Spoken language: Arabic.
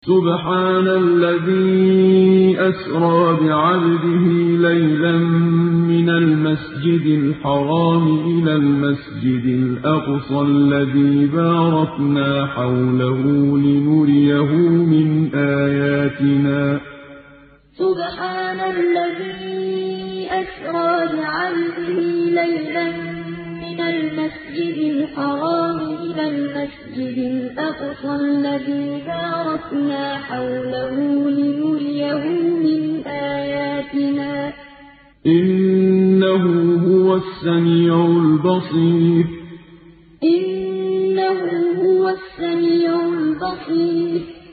سبحان الذي أسرى بعبده ليلا من المسجد الحرام إلى المسجد الأقصى الذي باركنا حوله لنريه من آياتنا سبحان الذي أسرى بعبده ليلا من المسجد الحرام إلى المسجد الأقصى الذي باركنا حوله لنريه من آياتنا إنه هو السميع البصير